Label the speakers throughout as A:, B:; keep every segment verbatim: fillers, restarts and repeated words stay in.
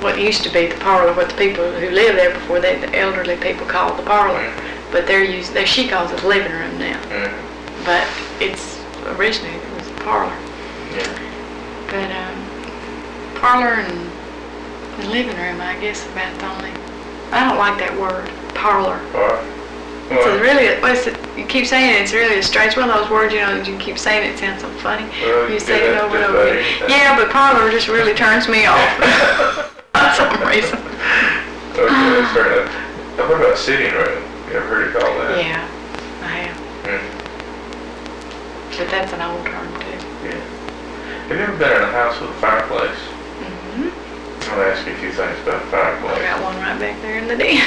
A: what used to be the parlor, what the people who lived there before, they, the elderly people called the parlor,
B: Mm-hmm.
A: but they're used, they, she calls it living room now.
B: Mm-hmm.
A: But it's, originally it was a parlor.
B: Yeah.
A: But um, parlor and, and living room, I guess, about the only, I don't like that word, parlor.
B: Or,
A: It's
B: well,
A: a really, what's it, you keep saying it, it's really a strange, one of those words, you know, that you keep saying it, it sounds so funny.
B: Well,
A: You
B: you
A: say
B: do
A: it
B: that
A: over and
B: just
A: over
B: about
A: again.
B: anything.
A: Yeah, but parlor just really turns me off for some reason.
B: okay, fair enough. Now, what about sitting room? You ever heard it called that?
A: Yeah, I have,
B: Mm-hmm.
A: but that's an old term too.
B: Yeah. Have you ever been in a house with a fireplace?
A: Mm-hmm.
B: I'll ask you a few things about a
A: I
B: fireplace.
A: got one right back there in the den.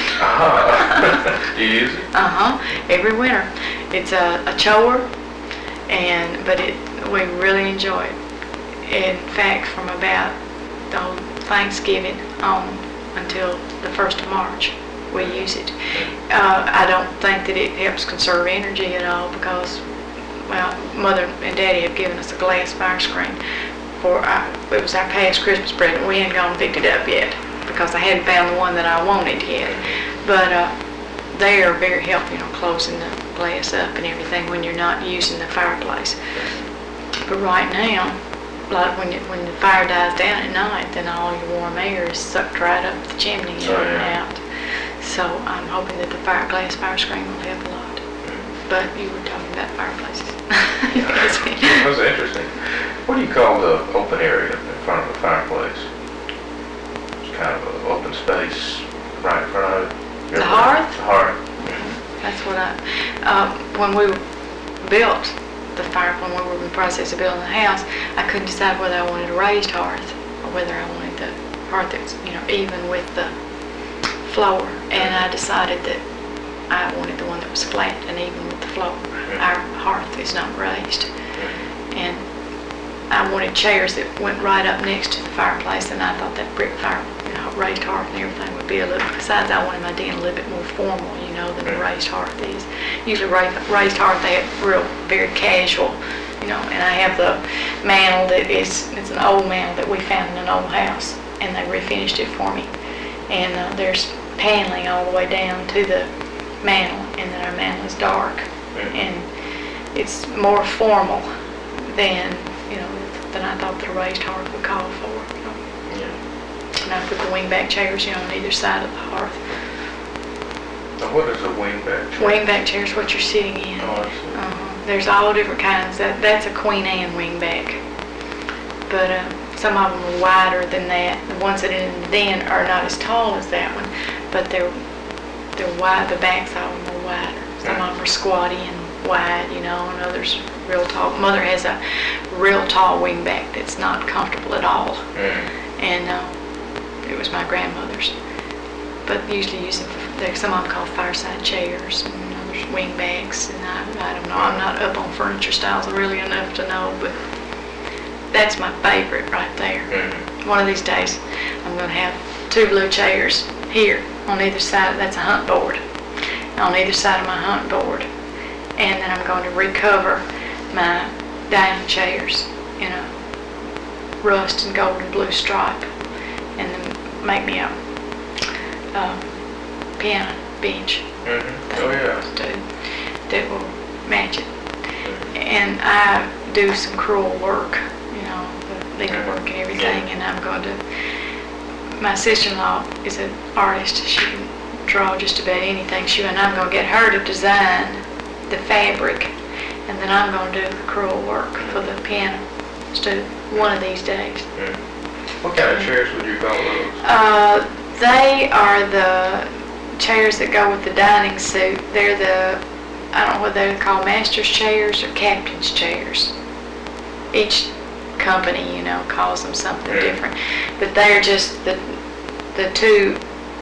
B: Uh-huh. Do you use it?
A: Uh-huh, every winter. It's a, a chore, and, but it, we really enjoy it. In fact, from about the whole Thanksgiving on until the first of March, we use it. Uh, I don't think that it helps conserve energy at all because, well, Mother and Daddy have given us a glass fire screen for our, it was our past Christmas present. We hadn't gone and picked it up yet because I hadn't found the one that I wanted yet. But uh, they are very helpful, you know, closing the glass up and everything when you're not using the fireplace. But right now, like when you, when the fire dies down at night, then all your warm air is sucked right up the chimney and
B: Oh, yeah.
A: out. So I'm hoping that the fire glass fire screen will help a lot. But you were talking about fireplaces.
B: That was interesting. What do you call the open area in front of the fireplace? It's kind of an open space right in front of it. You
A: The
B: ever-
A: hearth?
B: The hearth.
A: That's what I, uh, when we built the fire, when we were in the process of building the house, I couldn't decide whether I wanted a raised hearth or whether I wanted the hearth that's, you know, even with the floor. And I decided that I wanted the one that was flat and even with the floor. Our hearth is not raised. And I wanted chairs that went right up next to the fireplace, and I thought that brick fire, you know, raised hearth and everything would be a little, besides I wanted my den a little bit more formal, you know, than a raised hearth is. Usually raised, raised hearth, they have real, very casual, you know, and I have the mantle that is, it's an old mantle that we found in an old house, and they refinished it for me. And uh, there's paneling all the way down to the mantle, and then our mantle is dark, and it's more formal than, you know, than I thought the raised hearth would call for. You know?
B: Yeah.
A: And I put the wingback chairs, you know, on either side of the hearth.
B: Now, what is a wingback chair?
A: Wingback chair is what you're sitting in.
B: Oh, I see.
A: Uh, there's all different kinds. That that's a Queen Anne wingback, but uh, some of them are wider than that. The ones that are in the den are not as tall as that one, but they're they're wide. The backs of them are wider. Some of them are squatty and wide, you know, and others real tall. Mother has a real tall wingback that's not comfortable at all,
B: Mm.
A: and uh, it was my grandmother's. But usually using, there's some of them called fireside chairs, and others wingbacks, and I, I don't know, I'm not up on furniture styles really enough to know, but that's my favorite right there.
B: Mm.
A: One of these days, I'm going to have two blue chairs here on either side. That's a hunt board. On either side of my hunt board. And then I'm going to recover my dining chairs in a rust and gold and blue stripe, and then make me a, a piano bench.
B: Mm-hmm.
A: That
B: Oh, yeah.
A: to, that will match it. And I do some crewel work, you know, the legal work and everything, and I'm going to, my sister-in-law is an artist. She can draw just about anything. She and I'm going to get her to design the fabric, and then I'm going to do the crewel work for the piano stool one of these days.
B: Mm. What kind of chairs would you call those?
A: Uh, they are the chairs that go with the dining suite. They're the, I don't know what they're called, master's chairs or captain's chairs. Each company, you know, calls them something
B: Mm.
A: different. But they're just the the two